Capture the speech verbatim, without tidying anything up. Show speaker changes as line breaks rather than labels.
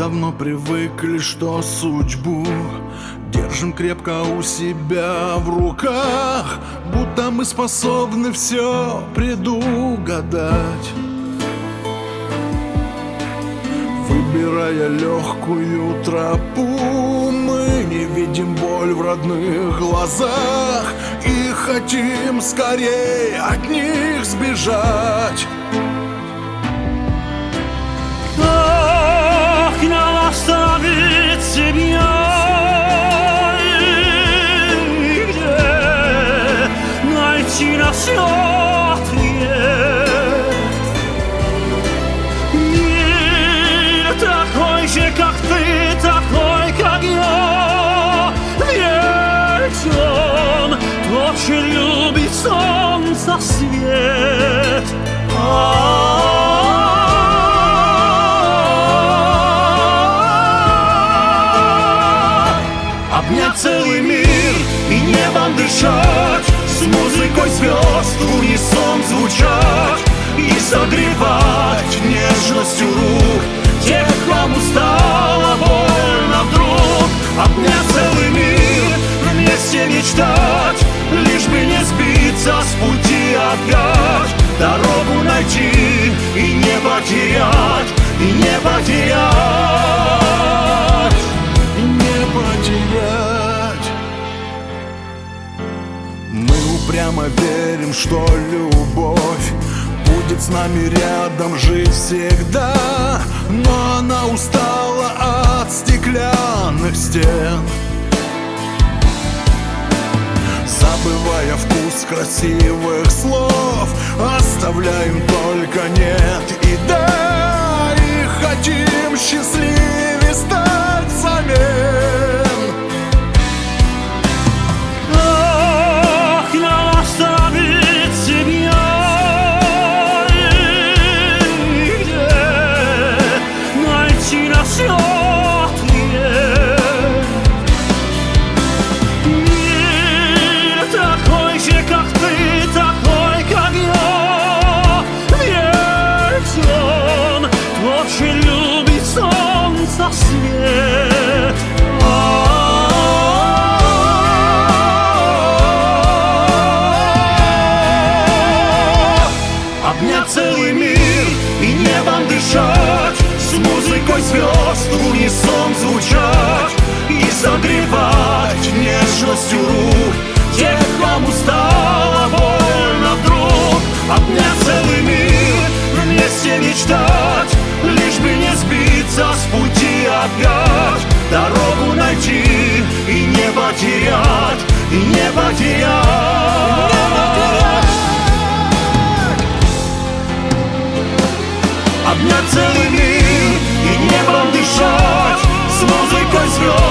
давно привыкли, что судьбу держим крепко у себя в руках, будто мы способны все предугадать. Выбирая легкую тропу, мы не видим боль в родных глазах и хотим скорее от них сбежать.
Как нам оставить себя и где найти на все ответ? Мир такой же, как ты, такой, как я, ведь он тоже любит солнце свет. Обнять целый мир и небом дышать, с музыкой звезд в унисон звучать и согревать нежностью рук тех, кому стало больно вдруг. Обнять целый мир, вместе мечтать, лишь бы не сбиться с пути опять, дорогу найти и не потерять, и не потерять.
Потерять. Мы упрямо верим, что любовь будет с нами рядом жить всегда, но она устала от стеклянных стен, забывая вкус красивых слов, оставляем только нет и да, и хотим счастливее стать взамен.
Как нам оставить себя и где найти на все ответ? Мир такой же, как ты, такой, как я, ведь он тоже любит солнце свет. Обнять целый мир и небом дышать, с музыкой звезд в унисон звучать и согревать нежностью рук тех, кому стало больно вдруг. Обнять целый мир, вместе мечтать, лишь бы не сбиться с пути опять, дорогу найти и не потерять, и не потерять. Обнять целый мир и небом дышать, с музыкой звезд